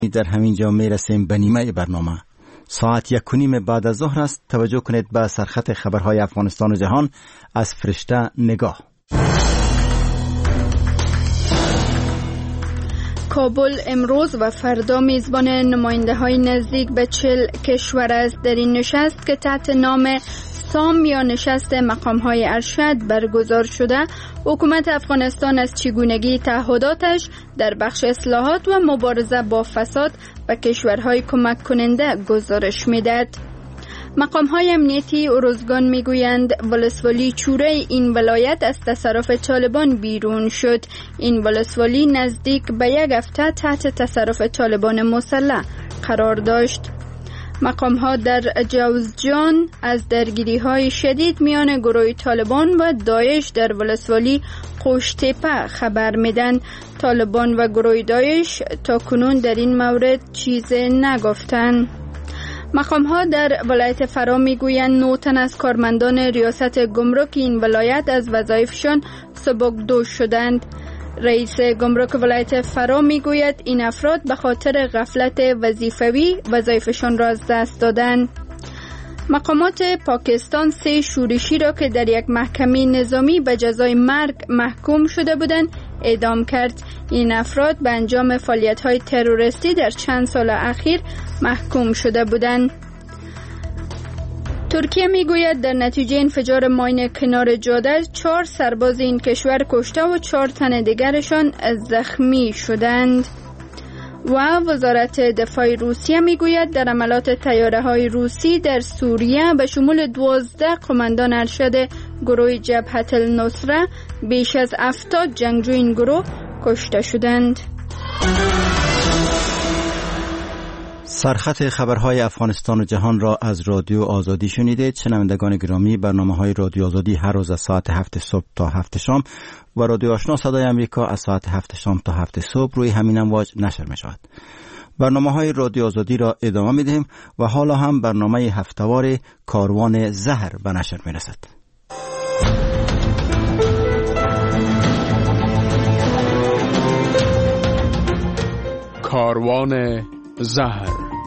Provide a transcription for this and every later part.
در همین جا می رسیم به نیمه برنامه. ساعت 1:30 بعد از ظهر است. توجه کنید به سرخط خبرهای افغانستان و جهان از فرشته نگاه. کابل امروز و فردا میزبان نماینده های نزدیک به 40 کشور است. در این نشست که تحت نام سام یا نشست مقام های ارشد برگزار شده، حکومت افغانستان از چگونگی تعهداتش در بخش اصلاحات و مبارزه با فساد به کشورهای کمک کننده گزارش میدهد. مقام های امنیتی ارزگان میگویند ولسوالی چوره این ولایت از تصرف طالبان بیرون شد. این ولسوالی نزدیک به 1 هفته تحت تصرف طالبان مسلح قرار داشت. مقام ها در جوزجان از درگیری های شدید میان گروه طالبان و داعش در ولسوالی قوشتپه خبر میدن. طالبان و گروه داعش تا کنون در این مورد چیز نگفتند. مقام ها در ولایت فرا میگویند 9 تن از کارمندان ریاست گمرک این ولایت از وظایفشان سبکدوش شدند. رئیس گمرک ولایت فرا میگوید این افراد به خاطر غفلت وظیفوی وظایفشان را از دست دادند. مقامات پاکستان 3 شورشی را که در یک محکمه نظامی به جزای مرگ محکوم شده بودند اعدام کرد. این افراد به انجام فعالیت‌های تروریستی در چند سال اخیر محکوم شده بودند. ترکیه میگوید در نتیجه انفجار ماین کنار جاده 4 سرباز این کشور کشته و 4 تن دیگرشان زخمی شدند. و وزارت دفاع روسیه میگوید در عملات طیاره‌های روسی در سوریه به شمول 12 قماندان ارشد گروه جبهة النصره بیش از 70 جنگجو این گروه کشته شدند. سرخط خبرهای افغانستان و جهان را از رادیو آزادی شنیدید. شنوندگان گرامی، برنامه‌های رادیو آزادی هر روز از ساعت 7 صبح تا 7 شام و رادیو آشنا صدای امریکا از ساعت 7 شام تا 7 صبح روی همین امواج نشر می‌شود. برنامه‌های رادیو آزادی را ادامه می‌دهیم و حالا هم برنامه هفته‌وار کاروان زهر به نشر می‌رسد. کاروان زهر.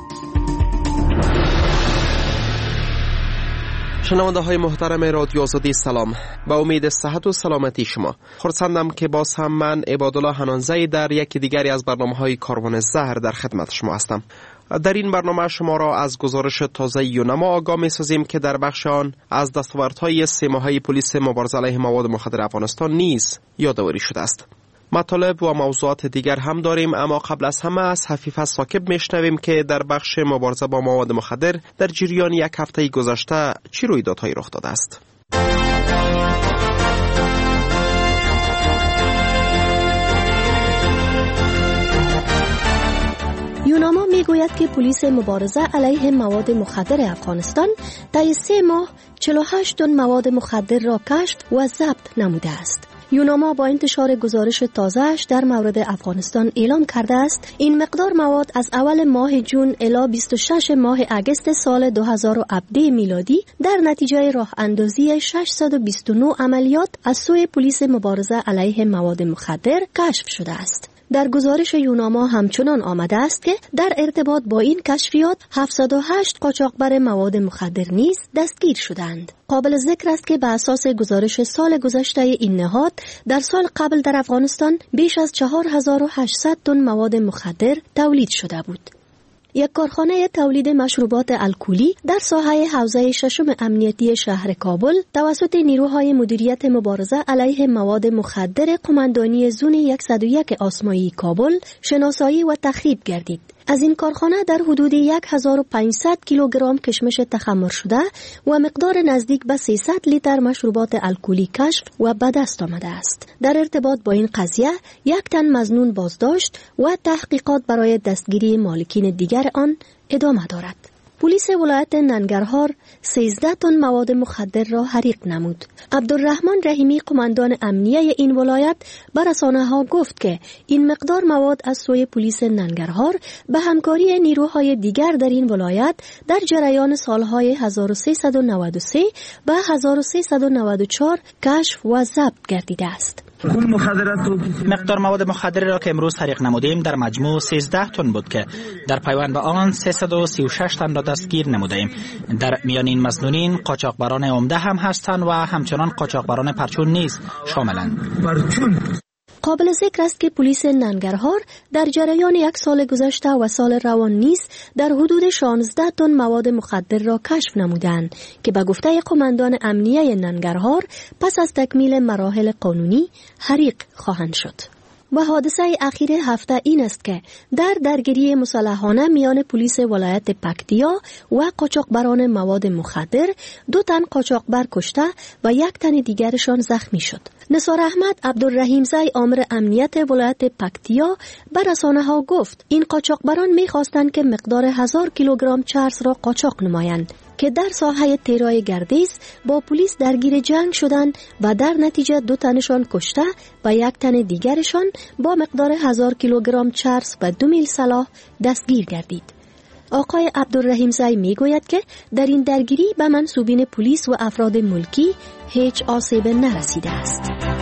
شنونده های محترم رادیو آزادی سلام، با امید صحت و سلامتی شما. خرسندم که باز هم من عبادالله حنانزی در یکی دیگری از برنامه های کاروان زهر در خدمت شما هستم. در این برنامه شما را از گزارش تازه یونما آگاه می سازیم که در بخش آن از دستاوردهای 3 ماهه پلیس مبارزه علیه مواد مخدر افغانستان نیز یادآوری شده است. مطالب و موضوعات دیگر هم داریم، اما قبل از همه از حفیظ ثاقب میشنویم که در بخش مبارزه با مواد مخدر در جریان 1 هفته گذشته چه رویدادهایی رخ داده است. یونما میگوید که پلیس مبارزه علیه مواد مخدر افغانستان طی 3 ماه 48 تن مواد مخدر را کشف و ضبط نموده است. یونما با انتشار گزارش تازه‌اش در مورد افغانستان اعلام کرده است این مقدار مواد از اول ماه جون الی 26 ماه اگست سال 2017 میلادی در نتیجه راه اندازی 629 عملیات از سوی پلیس مبارزه علیه مواد مخدر کشف شده است. در گزارش یونما همچنان آمده است که در ارتباط با این کشفیات 708 قاچاقبر مواد مخدر نیز دستگیر شدند. قابل ذکر است که به اساس گزارش سال گذشته این نهاد در سال قبل در افغانستان بیش از 4800 تن مواد مخدر تولید شده بود. یک کارخانه تولید مشروبات الکلی در ساحه حوزه 6 امنیتی شهر کابل توسط نیروهای مدیریت مبارزه علیه مواد مخدر قماندانی زون 101 آسمایی کابل شناسایی و تخریب گردید. از این کارخانه در حدود 1500 کیلوگرم کشمش تخمر شده و مقدار نزدیک به 300 لیتر مشروبات الکلی کشف و به دست آمده است. در ارتباط با این قضیه 1 تن مظنون بازداشت و تحقیقات برای دستگیری مالکین دیگر آن ادامه دارد. پلیس ولایت ننگرهار 13 تن مواد مخدر را حریق نمود. عبدالرحمن رحیمی قماندان امنیه این ولایت به رسانه‌ها گفت که این مقدار مواد از سوی پلیس ننگرهار به همکاری نیروهای دیگر در این ولایت در جریان سالهای 1393 و 1394 کشف و ضبط گردیده است. مقدار مواد مخدر را که امروز تحقیق نمودیم در مجموع 13 تن بود که در پیوند به آن 336 تن را دستگیر نمودیم. در میان این مسنونین قاچاقبران عمده هم هستند و همچنان قاچاقبران پرچون نیز شاملند. قابل ذکر است که پلیس ننگرهار در جریان 1 سال گذشته و سال روان نیز در حدود 16 تن مواد مخدر را کشف نمودند که به گفته قماندان امنیه ننگرهار پس از تکمیل مراحل قانونی حریق خواهند شد. و حادثه اخیر هفته این است که در درگیری مسلحانه میان پلیس ولایت پکتیا و قاچاقبران مواد مخدر 2 تن قاچاقبر کشته و 1 تن دیگرشان زخمی شد. نثار احمد عبدالرحیم زی آمر امنیت ولایت پکتیا به رسانه‌ها گفت این قاچاقبران می‌خواستند که مقدار 1000 کیلوگرم چرس را قاچاق نمایند که در ساحه تیرای گردیز با پلیس درگیر جنگ شدند و در نتیجه 2 تنشان کشته و 1 تن دیگرشان با مقدار 1000 کیلوگرم چرس و 2 میل سلاح دستگیر گردید. آقای عبدالرحیم زی می گوید که در این درگیری به منصوبین پلیس و افراد ملکی هیچ آسیب نرسیده است.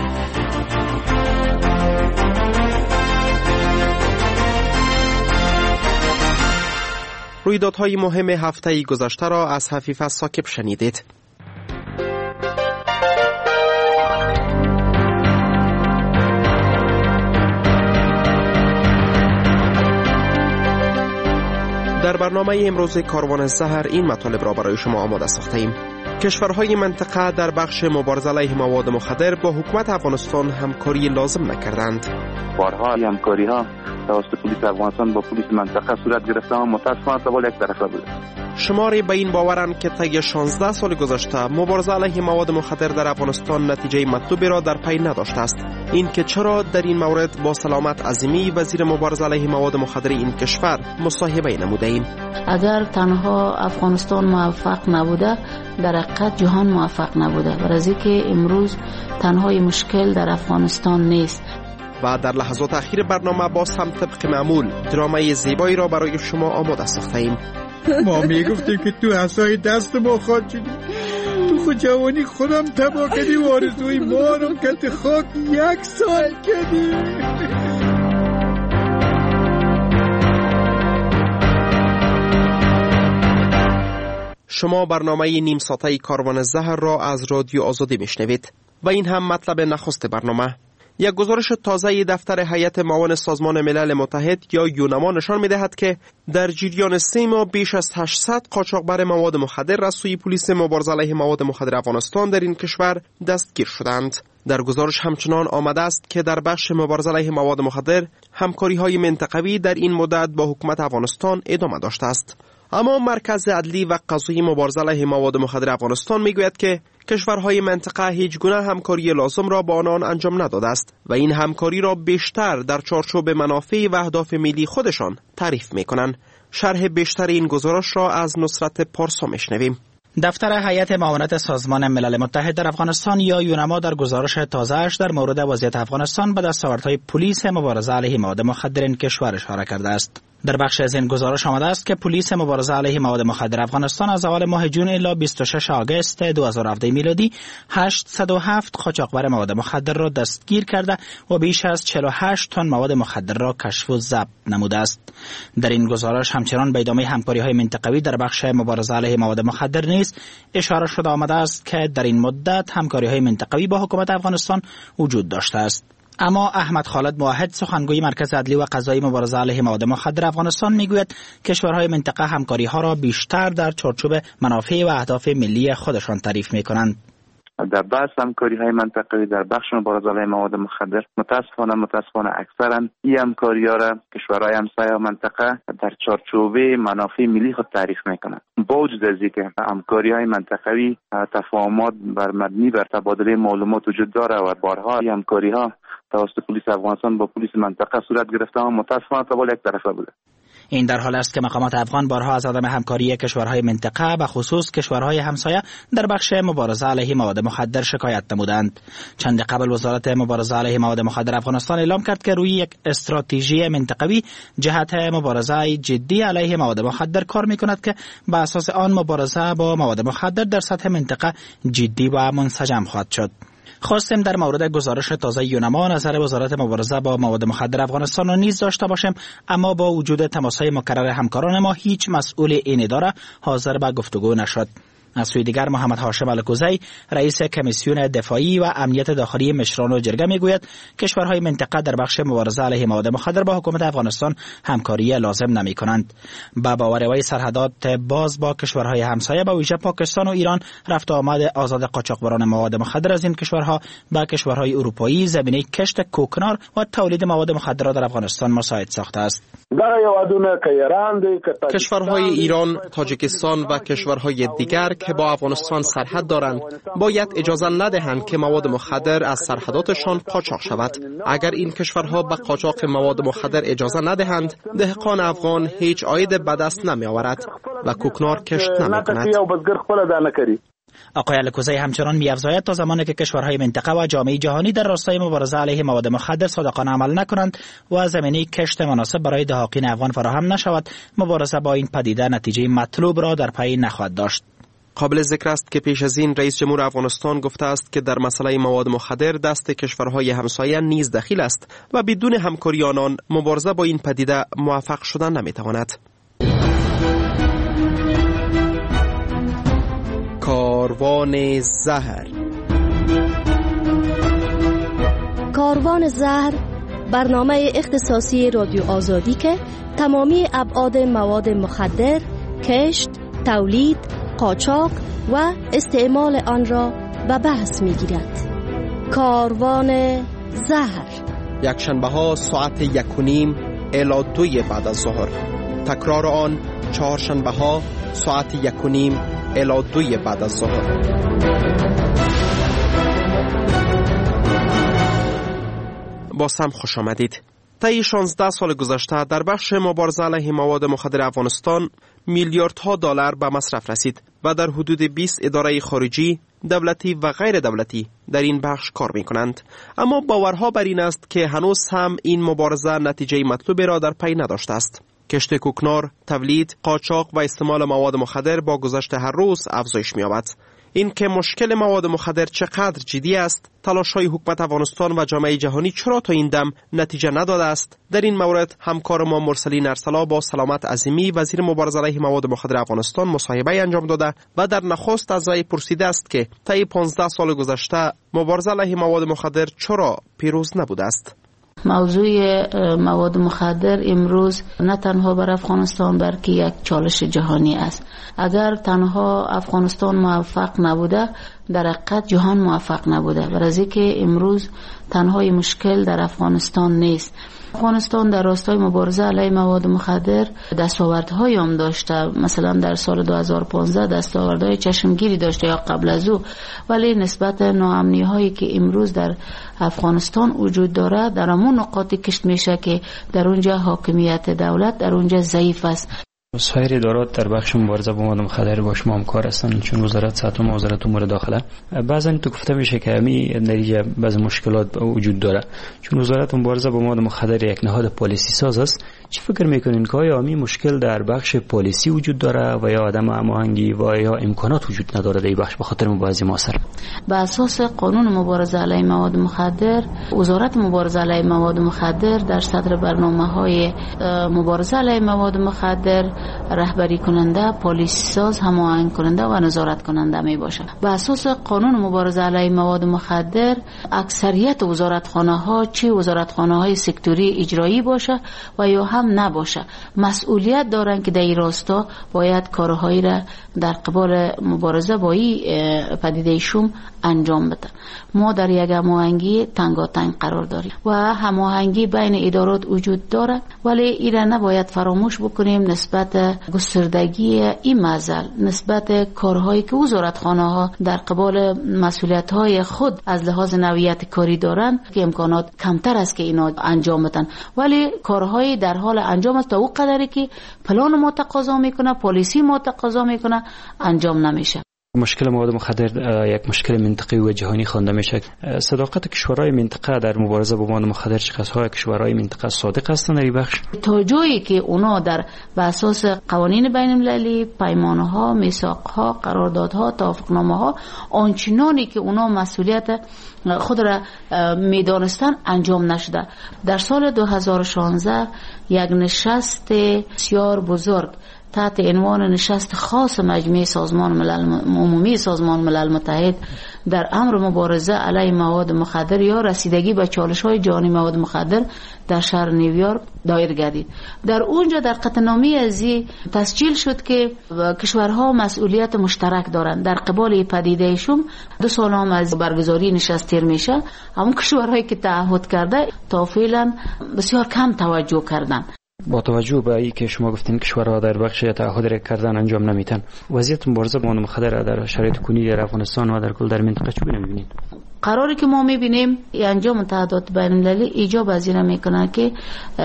رویدادهای مهم هفته گذشته را از حفیظ ثاقب شنیدید. در برنامه امروز کاروان زهر این مطالب را برای شما آماده ساخته‌ایم. کشورهای منطقه در بخش مبارزه علیه مواد مخدر با حکومت افغانستان همکاری لازم نکردند. بارها همکاری‌ها توسط پلیس افغانستان با پلیس منطقه صورت گرفته اما متأسفانه با یک طرفه بوده. شماری به این باورند که طی 16 سال گذشته مبارزه علیه مواد مخدر در افغانستان نتیجه مطلوبی را در پی نداشته است. این که چرا در این مورد با سلامت عظیمی وزیر مبارزه علیه مواد مخدر این کشور مصاحبه نموده ایم. اگر تنها افغانستان موفق نبوده در حقیقت جهان موفق نبوده، برای که امروز تنهای مشکل در افغانستان نیست. و در لحظات اخیر برنامه باز هم طبق معمول درامای زیبایی را برای شما آماده ساخته ایم. ما میگفتیم که تو عصای دست ما خاک شدی، تو خود جوانی خودم تبا کردی و آرزوی ما رو کت خاک 1 سال کردی. شما برنامه نیم ساعته کاروان زهر را از رادیو آزادی میشنوید و این هم مطلب نخست برنامه. یک گزارش تازه دفتر هیئت معاون سازمان ملل متحد یا یونما نشان می‌دهد که در جریان 3 ماه بیش از 800 قاچاقبر مواد مخدر از سوی پلیس مبارزه علیه مواد مخدر افغانستان در این کشور دستگیر شدند. در گزارش همچنان آمده است که در بخش مبارزه علیه مواد مخدر همکاری‌های منطقوی در این مدت با حکومت افغانستان ادامه داشته است. اما مرکز عدلی و قضایی مبارزه علیه مواد مخدر افغانستان میگوید که کشورهای منطقه هیچ گونه همکاری لازم را با آنان انجام نداده است و این همکاری را بیشتر در چارچوب منافع و اهداف ملی خودشان تعریف میکنند. شرح بیشتر این گزارش را از نصرت پارسا میشنویم. دفتر هیئت معاونت سازمان ملل متحد در افغانستان یا یونما در گزارش تازه‌اش در مورد وضعیت افغانستان به دستاوردهای پلیس مبارزه علیه مواد مخدر این کشور اشاره کرده است. در بخش از این گزارش آمده است که پلیس مبارزه علیه مواد مخدر افغانستان از اول ماه جون الی 26 آگوست 2017 میلادی 807 قاچاقبر مواد مخدر را دستگیر کرده و بیش از 48 تن مواد مخدر را کشف و ضبط نموده است. در این گزارش همچنان به ادامه همکاری‌های منطقوی در بخش مبارزه علیه مواد مخدر نیز اشاره شده آمده است که در این مدت همکاری‌های منطقوی با حکومت افغانستان وجود داشته است. اما احمد خالد موحد سخنگوی مرکز عدلی و قضایی مبارزه علیه مواد مخدر افغانستان میگوید کشورهای منطقه همکاری‌ها را بیشتر در چارچوب منافع و اهداف ملی خودشان تعریف می‌کنند. در بحث همکاری‌های منطقه‌ای در بخش مبارزه علیه مواد مخدر متاسفانه اکثرا این همکاری‌ها را کشورهای همسایه منطقه در چارچوب منافع ملی خود تعریف می‌کنند. با وجود از اینکه همکاری‌های منطقه‌ای تفاهمات بر مبنی بر تبادل معلومات وجود دارد و بارها این همکاری‌ها توسط پلیس افغانستان با پلیس منطقه صورت گرفته اما متاسفانه با یک طرفه بوده. این در حال است که مقامات افغان بارها از عدم همکاری کشورهای منطقه به خصوص کشورهای همسایه در بخش مبارزه علیه مواد مخدر شکایت نمودند. چند قبل وزارت مبارزه علیه مواد مخدر افغانستان اعلام کرد که روی یک استراتژی منطقوی جهت مبارزه جدی علیه مواد مخدر کار می‌کند که به اساس آن مبارزه با مواد مخدر در سطح منطقه جدی و منسجم خواهد شد. خواستیم در مورد گزارش تازه یونما نظر وزارت مبارزه با مواد مخدر افغانستان را نیز داشته باشیم، اما با وجود تماس‌های مکرر همکاران ما هیچ مسئول این اداره حاضر به گفتگو نشد. از سوی دیگر محمد هاشم الکوزی رئیس کمیسیون دفاعی و امنیت داخلی مشران و جرگه میگوید کشورهای منطقه در بخش مبارزه علیه مواد مخدر با حکومت افغانستان همکاری لازم نمی کنند. با باور وی سرحدات باز با کشورهای همسایه به ویژه پاکستان و ایران رفت و آمد آزاد قاچاقبران مواد مخدر از این کشورها با کشورهای اروپایی زمینه کشت کوکنار و تولید مواد مخدر در افغانستان مساعد ساخته است. کشورهای ایران، تاجیکستان و کشورهای دیگر که با افغانستان سرحد دارند باید اجازه ندهند که مواد مخدر از سرحداتشان قاچاق شود. اگر این کشورها به قاچاق مواد مخدر اجازه ندهند، دهقان افغان هیچ عاید به دست نمی آورد و کوکنار کشت نمی کند. آقای الکوزی همچنان می‌افزاید تا زمانی که کشورهای منطقه و جامعه جهانی در راستای مبارزه علیه مواد مخدر صادقانه عمل نکنند و زمینه کشت مناسب برای دهقان افغان فراهم نشود، مبارزه با این پدیده نتیجه مطلوب را در پی نخواهد داشت. قابل ذکر است که پیش از این رئیس جمهور افغانستان گفته است که در مسئله مواد مخدر دست کشورهای همسایه نیز دخیل است و بدون همکاری آنان مبارزه با این پدیده موفق شدن نمی‌تواند. کاروان زهر. کاروان زهر برنامه اختصاصی رادیو آزادی که تمامی ابعاد مواد مخدر، کشت، تولید، قاچاق و استعمال آن را به بحث می‌گیرد. کاروان زهر یکشنبه ها ساعت 1:30 الی 2 بعد از ظهر. تکرار آن چهارشنبه ها ساعت 1:30 الی 2 بعد از ظهر. باز هم خوش آمدید. طی 16 سال گذشته در بخش مبارزه علیه مواد مخدر افغانستان میلیاردها دلار به مصرف رسید و در حدود 20 اداره خارجی، دولتی و غیر دولتی در این بخش کار می کنند. اما باورها بر این است که هنوز هم این مبارزه نتیجه مطلوب را در پی نداشته است. کشت کوکنار، تولید، قاچاق و استعمال مواد مخدر با گذشت هر روز افزایش می‌یابد. این که مشکل مواد مخدر چقدر جدی است، تلاش‌های حکومت افغانستان و جامعه جهانی چرا تا این دم نتیجه نداده است، در این مورد همکار ما مرسلین ارسلا با سلامت عظیمی وزیر مبارزه علیه مواد مخدر افغانستان مصاحبه انجام داده و در نخست از وی پرسیده است که طی 15 سال گذشته مبارزه علیه مواد مخدر چرا پیروز نبوده است. موضوع مواد مخدر امروز نه تنها بر افغانستان بلکه یک چالش جهانی است. اگر تنها افغانستان موفق نبوده، در حقیقت جهان موفق نبوده. برای اینکه امروز تنها مشکل در افغانستان نیست. افغانستان در راستای مبارزه علیه مواد مخدر دستاوردهایی هم داشته، مثلا در سال 2015 دستاوردهای چشمگیری داشته یا قبل از او، ولی نسبت ناامنی هایی که امروز در افغانستان وجود داره در همون نقاطی کشت میشه که در اونجا حاکمیت دولت در اونجا ضعیف است. سایر ادارات در بخش مبارزه با مواد مخدر با شما همکار هستند، چون وزارت صحت و وزارت امور داخله. بعضا تو گفته میشه که همین نتیجه بعض مشکلات وجود داره، چون وزارت مبارزه با مواد مخدر یک نهاد پالیسی ساز است. چی فکر میکنین که آیا همین مشکل در بخش پالیسی وجود داره و یا عدم هماهنگی و یا امکانات وجود نداره در این بخش به خاطر مبارزه موثر؟ به اساس قانون مبارزه علیه مواد مخدر، وزارت مبارزه علیه مواد مخدر در صدر برنامه‌های مبارزه علیه مواد مخدر رهبری کننده، پالیسی ساز، هماهنگ کننده و نظارت کننده می باشه. به اساس قانون مبارزه علیه مواد مخدر اکثریت وزارتخانه‌ها، چه وزارتخانه‌های سکتوری اجرایی باشه و یا هم نباشه، مسئولیت دارن که در این راستا باید کارهایی را در قبال مبارزه با این پدیده شوم انجام بده. ما در یک هماهنگی تنگاتنگ قرار داریم و هماهنگی بین ادارات وجود داره، ولی این را نباید فراموش بکنیم نسبت گستردگی این معضل، نسبت کارهایی که وزارتخانه‌ها در قبال مسئولیت‌های خود از لحاظ نوعیت کاری دارند که امکانات کمتر است که اینا انجام بدن، ولی کارهایی در حال انجام است تا اون قدری که پلان ما تقاضا میکنه، پالیسی ما تقاضا میکنه انجام نمیشه. مشکل مواد مخدر یک مشکل منطقه‌ای و جهانی خوانده میشه. صداقت کشورهای منطقه در مبارزه با مواد مخدر چقدرها کشورهای منطقه صادق هستند در این بخش؟ تا جایی که اونا در بر اساس قوانین بین المللی، پیمانها، میثاقها، قراردادها، توافقنامه‌ها، آنچنانی که اونا مسئولیت خود را میدانستن انجام نشده. در سال 2016 یک نشست بسیار بزرگ تحت عنوان نشست خاص مجمع سازمان ملل عمومی سازمان ملل متحد در امر مبارزه علیه مواد مخدر یا رسیدگی به چالش‌های جهانی مواد مخدر در شهر نیویورک دایر گردید. در اونجا در قطعنامه ازی تسجیل شد که کشورها مسئولیت مشترک دارند در قبال پدیده شوم. 2 سال هم از برگزاری نشست تیر میشه، همون کشورهایی که تعهد کرده تا فعلا بسیار کم توجه کردند. با توجه به این که شما گفتین کشورها در بخش تعهد کردن انجام نمیتن، وضعیت مبارزه با مواد مخدر در شرایط کنونی در افغانستان و در کل در منطقه چگونه می‌بینید؟ قراری که ما می‌بینیم انجام متحدات بین‌المللی ایجاب از این میکنه که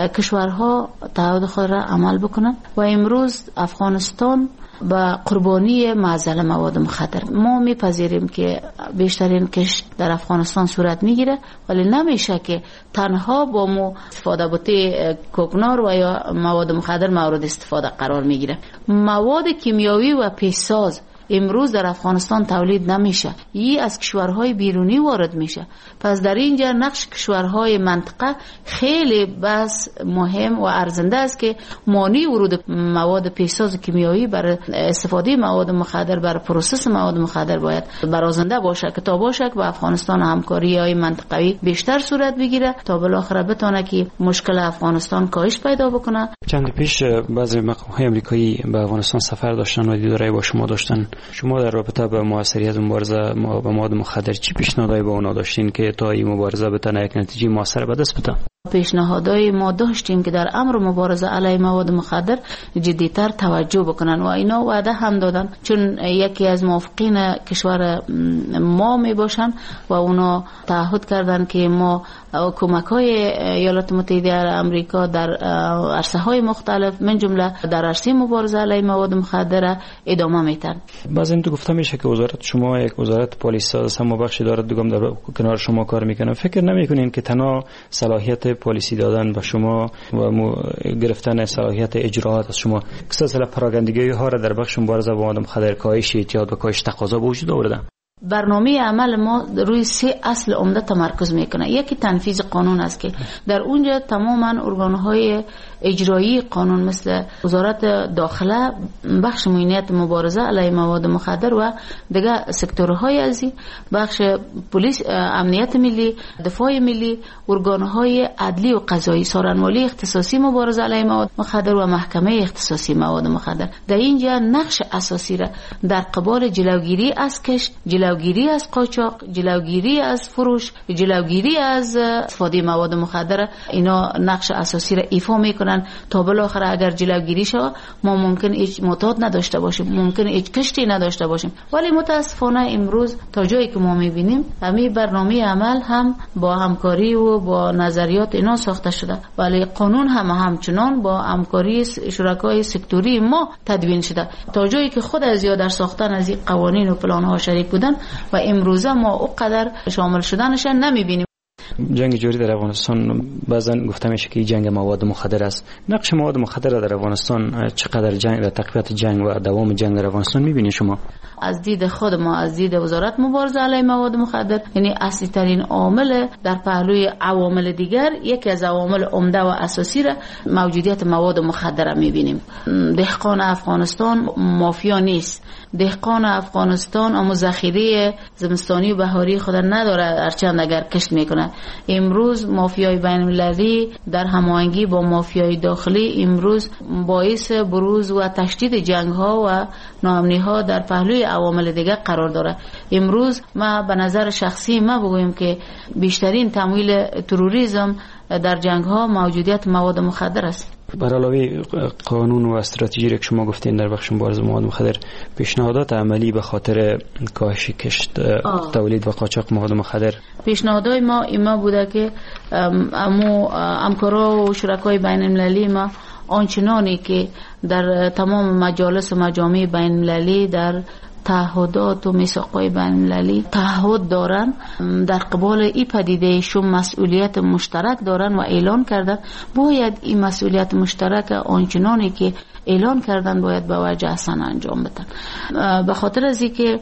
کشورها تعهد خود را عمل بکنن و امروز افغانستان با قربانی معضل مواد مخدر. ما میپذیریم که بیشترین کش در افغانستان صورت میگیره، ولی نمیشه که تنها با مو استفاده بوده کوکنار و یا مواد مخدر مورد استفاده قرار میگیره. مواد کیمیایی و پیشساز امروز در افغانستان تولید نمیشه، این از کشورهای بیرونی وارد میشه. پس در اینجا نقش کشورهای منطقه خیلی بس مهم و ارزنده است که مانع ورود مواد پیشساز کیمیایی برای استفاده مواد مخدر برای پروسس مواد مخدر باید برازنده باشه که تا باشه که با افغانستان همکاری های منطقوی بیشتر صورت بگیره تا بالاخره بتونه که مشکل افغانستان کاهش پیدا بکنه. چند پیش بعضی مقام‌های آمریکایی به افغانستان سفر داشتن و دیدارای با شما داشتن. شما در رابطه با موثریت مبارزه با مواد مخدر چی پیشنهادی به اونا داشتین که تا این مبارزه بتونه یک نتیجه موثر به دست بده؟ پیشنهادهای ما داشتیم که در امر مبارزه علیه مواد مخدر جدیتر توجه بکنن و اینا وعده هم دادن، چون یکی از موافقین کشور ما می باشن و اونا تعهد کردن که ما کمک‌های ایالات متحده آمریکا در عرصه‌های مختلف من جمله در عرصه مبارزه علیه مواد مخدر ادامه میدن. بعضی این تو گفته میشه که وزارت شما یک وزارت پلیس ساز هم بخشی داره، دوم در کنار شما کار میکنه. فکر نمیکنین که تنها صلاحیت پلیسی دادن به شما و گرفتن صلاحیت اجراات از شما کسا پراگندگی ها را در بخش مبارزه با مواد مخدر کاهش اعتیاد و کاهش تقاضا به وجود آورده؟ برنامه عمل ما روی 3 اصل عمده تمرکز میکنه. یکی تنفیذ قانون است که در اونجا تماما ارگانهای اجرایی قانون مثل وزارت داخله، بخش امنیت مبارزه علیه مواد مخدر و دیگه سکتورهای ازی، بخش پلیس، امنیت ملی، دفاع ملی، ارگانهای عدلی و قضایی، سارنمالی اختصاصی مبارزه علیه مواد مخدر و محکمه اختصاصی مواد مخدر در اینجا نقش اساسی را در قبال جلوگیری از کش، جلوگیری از قاچاق، جلوگیری از فروش، جلوگیری از استفاده مواد مخدر اینا نقش اساسی را ایفا میکنن تا بالاخره اگر جلوگیری شود ما ممکن هیچ معتاد نداشته باشیم، ممکن هیچ کشتی نداشته باشیم. ولی متاسفانه امروز تا جایی که ما میبینیم همین برنامه عمل هم با همکاری و با نظریات اینا ساخته شده، ولی قانون هم همچنان با همکاری شرکای سکتوری ما تدوین شده. تا جایی که خود از یاد در ساختن از این قوانین و پلان ها شریک بودن و امروزه ما اونقدر شامل شدنش نمیبینیم. جنگ جاری در افغانستان بعضن گفته میشه که جنگ مواد مخدر است. نقش مواد مخدر در افغانستان چقدر جنگ در تقویت جنگ و دوام جنگ در افغانستان میبینید شما؟ از دید خود ما، از دید وزارت مبارزه علیه مواد مخدر، یعنی اصلی ترین عامل در پهلوی عوامل دیگر، یکی از عوامل عمده و اساسی را موجودیت مواد مخدر میبینیم. دهقان افغانستان مافیا نیست. دهقان افغانستان اما ذخیره زمستانی و بهاری خود نداره، هرچند اگر کشت میکنه. امروز مافیای بین‌المللی در هماهنگی با مافیای داخلی امروز باعث بروز و تشدید جنگ ها و ناامنی ها در پهلوی عوامل دیگر قرار داره. امروز ما به نظر شخصی ما بگویم که بیشترین تمویل تروریسم در جنگ ها موجودیت مواد مخدر است. بر علاوه قانون و استراتژی که شما گفتین در بخش مبارزه با مواد مخدر، پیشنهادات عملی به خاطر کاهش کشت، تولید و قاچاق مواد مخدر، پیشنهادهای ما ایما بوده که همکارا و شرکای بین المللی ما آنچنانی که در تمام مجالس و مجامع بین المللی در تعهدات و میثاق‌های بین‌المللی تعهد دارن در قبال این پدیده شوم مسئولیت مشترک دارن و اعلان کردن، باید این مسئولیت مشترک آنچنانی که اعلان کردن باید به وجه احسن انجام بدن. به خاطر از اینکه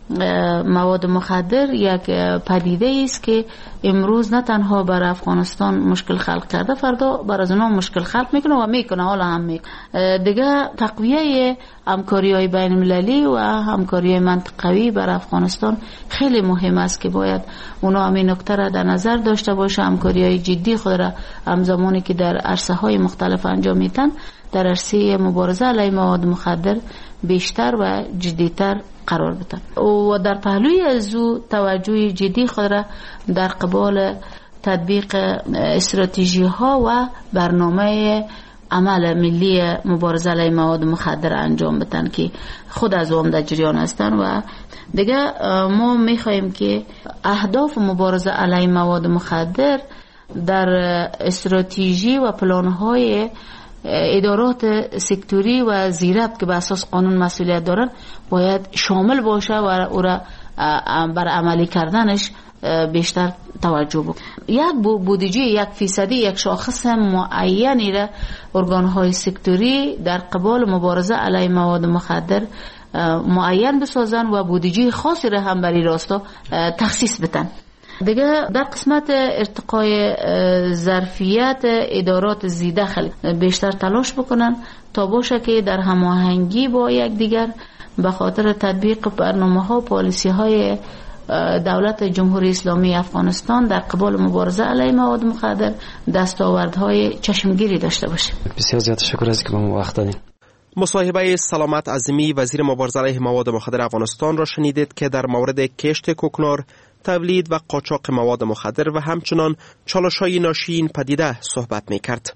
مواد مخدر یک پدیده است که امروز نه تنها بر افغانستان مشکل خلق کرده، فردا بر از اونها مشکل خلق میکنه و میکنه، حالا هم میکنه. دیگه تقویه همکاری‌های بین المللی و همکاری منطقوی بر افغانستان خیلی مهم است که باید اونا همین نکته را در نظر داشته باشه. همکاری‌های جدی خود را همزمانی که در عرصه‌های مختلف انجام میدن در عرصه مبارزه علیه مواد مخدر بیشتر و جدیتر قرار بدن و در پهلوی از او توجه جدی خود را در قبال تطبیق استراتژی ها و برنامه عمل ملی مبارزه علیه مواد مخدر انجام بدن که خود از اون در جریان هستن. و دیگه ما میخواهیم که اهداف مبارزه علیه مواد مخدر در استراتژی و پلان‌های ادارات سکتوری و زیربط که به اساس قانون مسئولیت دارن باید شامل باشه و او را بر عملی کردنش بیشتر توجه بکنه. یک بودجه 1% یک شاخص معینی را ارگان‌های سکتوری در قبال مبارزه علیه مواد مخدر معین بسازن و بودجه خاصی را هم برای راستا تخصیص بدن. دیگه در قسمت ارتقای ظرفیت ادارات زیدخل بیشتر تلاش بکنن تا باشه که در هماهنگی با یکدیگر به خاطر تطبیق برنامه‌ها و پالیسی‌های دولت جمهوری اسلامی افغانستان در قبال مبارزه علیه مواد مخدر دستاوردهای چشمگیری داشته باشه. بسیار زیاد تشکر از که به ما وقت دادین. مصاحبه سلامت عظیمی وزیر مبارزه علیه مواد مخدر افغانستان را شنیدید که در مورد کشت کوکنار، تولید و قاچاق مواد مخدر و همچنان چالش‌های ناشی این پدیده صحبت می‌کرد.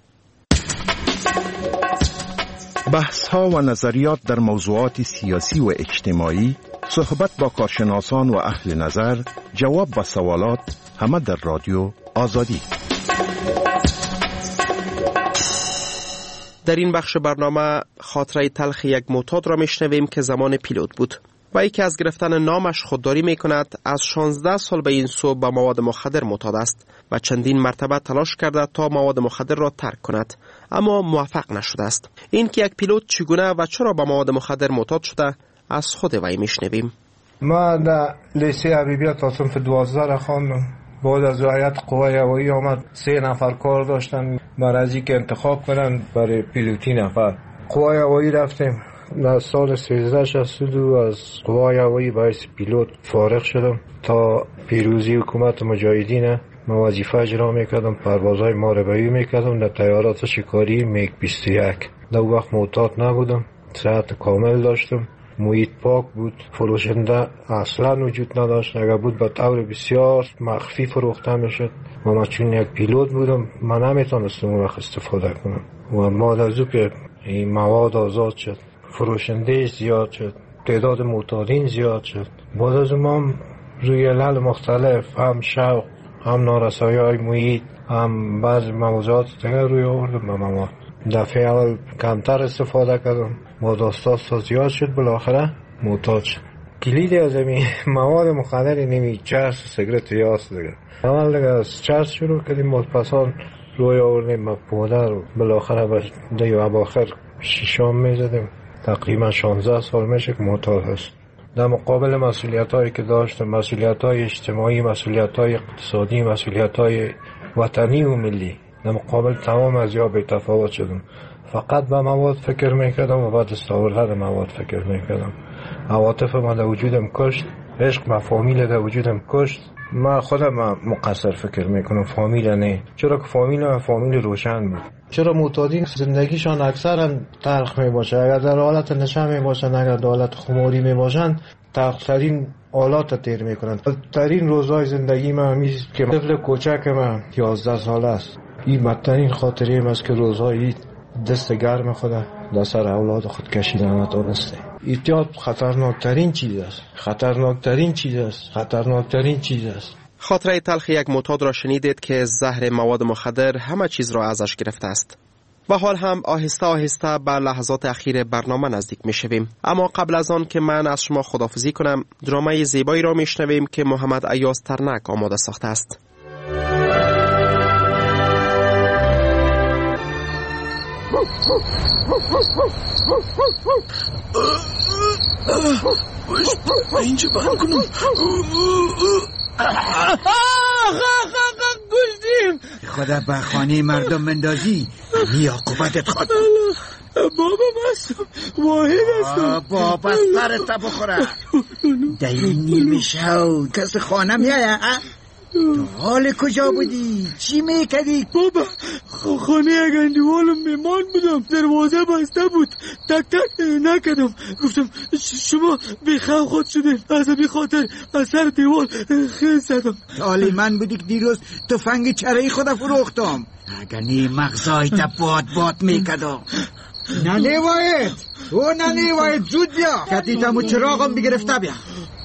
بحث‌ها و نظریات در موضوعات سیاسی و اجتماعی، صحبت با کارشناسان و اهل نظر، جواب به سوالات، همه در رادیو آزادی. در این بخش برنامه خاطره تلخ یک معتاد را میشنویم که زمان پیلوت بود و یکی از گرفتن نامش خودداری میکند. از 16 سال به این سو به مواد مخدر معتاد است و چندین مرتبه تلاش کرده تا مواد مخدر را ترک کند اما موفق نشده است. این که یک پیلوت چگونه و چرا به مواد مخدر معتاد شده از خود وی میشنویم. ما در لیسه حبیبیه تا صنف 12 را خواندم. بعد از رعایت قوای هوایی آمد 3 نفر کار داشتن برای از اینکه انتخاب کنن برای پیلوتی نفر. قوای هوایی رفتیم. در سال 1362 از قوای هوایی باعث پیلوت فارغ شدم. تا پیروزی حکومت مجاهدین ما وظیفه اجرا میکردم، پروازهای ماربایی میکردم در طیارات شکاری میگ 21. در وقت معتاد نبودم، صحت کامل داشتم، محیط پاک بود، فروشنده اصلا وجود نداشت، اگر بود به طور بسیار مخفی فروخته میشد و من چون یک پیلوت بودم من نمیتونستم اون وقت استفاده کنم و بعد از او که این مواد آزاد شد، فروشنده زیاد شد، تعداد معتادین زیاد شد. بعد از اون روی علل مختلف، هم شوق، هم نارسایی های محیط، هم بعض موضوعات دیگر روی آوردم به مواد. دفعه اول کمتر استفاده کردم، با داستان زیاد شد، بالاخره معتاد شد. کلید از این مواد مخدر نمی چرس و سیگرت یاست دیگه. اول دیگه از چرس شروع کردیم، بعد پسان روی آوردیم به پودر و بالاخره به دیو اواخر شیشام میزدیم. تقریبا 16 سال میشه که معتاد هست. در مقابل مسئولیت هایی که داشتم، مسئولیت های اجتماعی، مسئولیت های اقتصادی، مسئولیت های وطنی و ملی، در مقابل تمام از یا بی تفاوت شدم. فقط به مواد فکر میکردم و بعد استاوردن مواد فکر میکردم. عواطف من در وجودم کشت، عشق و فامیل در وجودم کشت. من خودم مقصر فکر میکنم، فامیل نه، چرا که فامیل روشن بود. چرا معتادین زندگیشان اکثرا تلخ میباشه، اگر در حالت نشه میباشن، اگر در حالت خماری میباشن، تلخترین حالات تیر میکنن. ترین روزهای زندگی من همیست که طفل کوچک من 11 ساله است. این بدترین خاطره من است که روزهای دست گرم خدا در سر اولاد خود کشیدن نتونسته. اعتیاد خطرناکترین چیز است، خطرناکترین چیز است، خطرناکترین چیز است. خاطره تلخ یک معتاد را شنیدید که زهر مواد مخدر همه چیز را ازش گرفته است. و حال هم آهسته آهسته به لحظات اخیر برنامه نزدیک می شویم. اما قبل از آن که من از شما خداحافظی کنم، درامه زیبایی را می شنویم که محمد ایاز ترنک آماده ساخته است. اینجا بند کنم. گشتیم. خدا به خانه مردم مندازی یا عقوبتت خود. بابا هستم، واحد هستم. بابا سرت بخوره. در این نیمه شو کس خانه میایه؟ تو حال کجا بودی؟ چی میکردی؟ بابا خانه اگندیوالم میمان بودم، دروازه بسته بود، تک تک نکردم. گفتم شما بیخواه خود شده، از همین خاطر از سر دیوال خیلی زدم. حالی من بودی که دیروز تفنگ چرایی خدا فروختم. اگر نی مغزای تا باد میکردم. ننه واید ننه واید زود بیا، کتی تمو چراغم بگرفته بیا.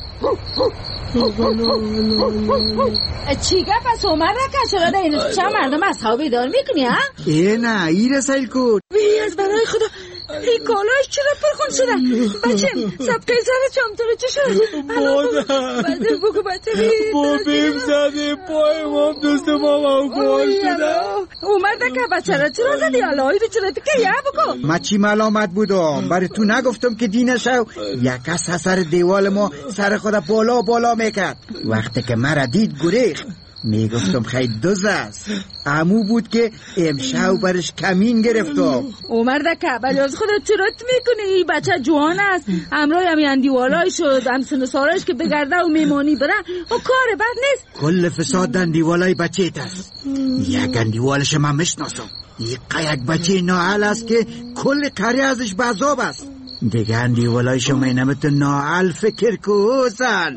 چی گفت از عمر رکن شده این چه مردم از خواب بیدار میکنی ها؟ نه ایره سیل کن. بی از برای خدا این کالاش چرا پرخون شده؟ بچه سبکه زده چمتره چه شده؟ مادر بگو بچه بی بابیم زده پای مام دوست ماما گوش شده. عمر دکه بچه را چرا زدی؟ الهی چرا تکه یا بکن. ما چی ملامت بودم؟ برای تو نگفتم که دینشو یک کس سر دیوال ما سر خدا بالا میکرد. وقتی که مرا دید گریخت. میگفتم خیلی دوز است. عمو بود که امشب برش کمین گرفتم. عمر دکه بلی از خودت چرت میکنی؟ این بچه جوان است، امرای همی اندیوالای شد، همسن سارش که بگرده و میمانی بره و کار بد نیست. کل فساد اندیوالای بچه است. یک اندیوالش من مشناسم. یک بچه ناحل است که کل قریه ازش بذاب است. دیگه اندیوالای شما نمیتون ناحل فکر کوزن.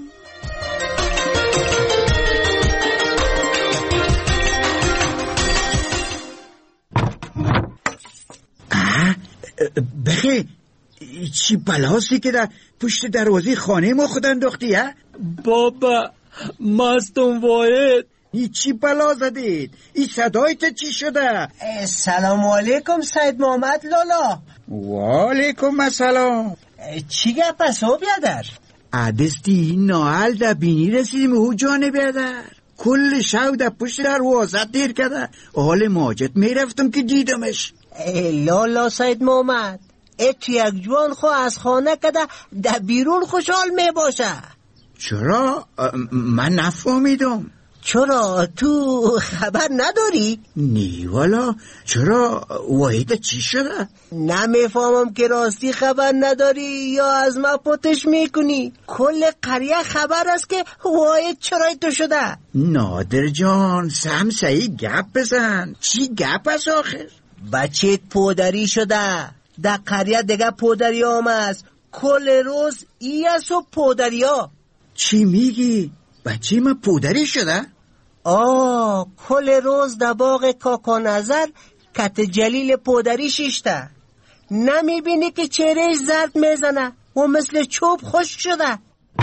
بخی چی بلاسی که در پشت دروازه خانه ما خود انداختی ها؟ بابا مستم واحد. ای چی بلا زدید؟ ای صدایت چی شده؟ سلام علیکم سید محمد لالا. و علیکم السلام. چی گپ است او بیادر؟ عدستی ناحل در بینی رسیدیم او جانه بیادر. کل شو در پشت دروازه دیر کرده. حال ماجد میرفتم که دیدمش. لالا سید محمد ات یک جوان خو از خانه کده در بیرون خوشحال می باشه. چرا؟ من نفهمیدم. چرا تو خبر نداری؟ نی والا. چرا؟ واحد چی شده؟ نمیفهمم که راستی خبر نداری یا از ما پوتش میکنی. کل قریه خبر است که واحد چرای تو شده. نادر جان سمسایی گپ بزن. چی گپ است آخر؟ بچه پودری شده در قریه دیگه پودری هم است. کل روز ای است و پودری ها. چی میگی؟ بچه ما پودری شده؟ کل روز در باغ کاکا نظر کت جلیل پودری شیشته. نمیبینی که چهرهش زرد میزنه و مثل چوب خشک شده.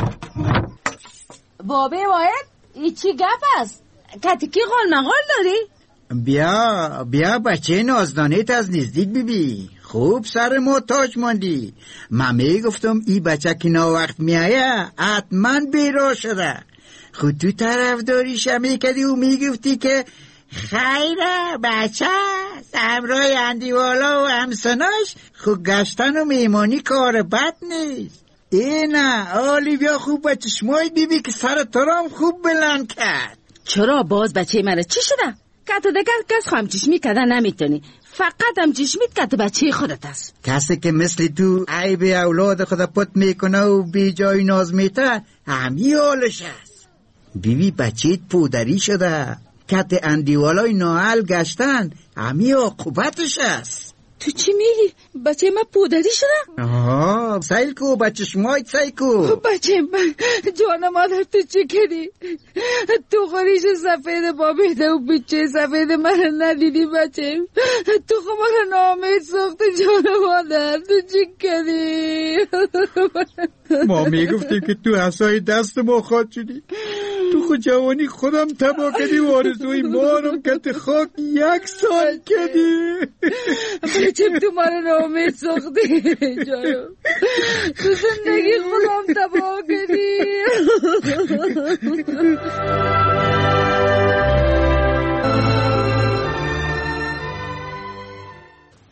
بابی واحد ای چی گپ است؟ کتی کی قول مقال داری؟ بیا بچه نازدانیت از نزدیک ببین. خوب سر محتاج ماندی. من میگفتم ای بچه که ناوقت میایه حتما بیراه شده. خود تو طرفداریش میکردی و میگفتی که خیره بچه همراه اندیوالا و همسناش خود گشتن و میمانی کار بد نیست. نه آلی بیا خوب به چشمای بیبی که سر ترام خوب بلند کرد. چرا باز بچه مرا چی شده؟ که تو دیگر کس خواهم چشمی کردن نمیتونی، فقط هم چشمیت که تو بچه خودت است. کسی که مثل تو عیب اولاد خدا پت میکنه و بی جای ناز میته همی حالش است. بیبی بچهت پودری شده، کت اندیوالای ناحل گشتن همی عقوبتش است. تو چی میگی؟ بچه من پودری شده؟ سیل کو بچه شمایت سیل کو. بچه من جان مادر تو چی کردی؟ تو خریش سفید بابیده و بچه سفید من ندیدی بچه. تو خو من نامید ساخته جان مادر تو چی کردی؟ ما میگفتیم که تو عصای دست ما خواهد شدی. تو خود جوانی خودم تبا کردی و آرزوی مارم کت خاک 1 سال کردی. بچه تو من نامید ساختی جانم. تو زندگی خودم تبا کردی.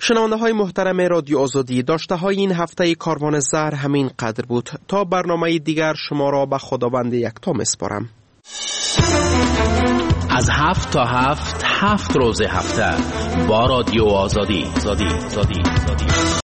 شنونده های محترم رادیو آزادی، داشته های این هفته کاروان زهر همین قدر بود. تا برنامه دیگر شما را به خداوند یکتا میسپارم. از 7 تا 7 روز هفته با رادیو آزادی.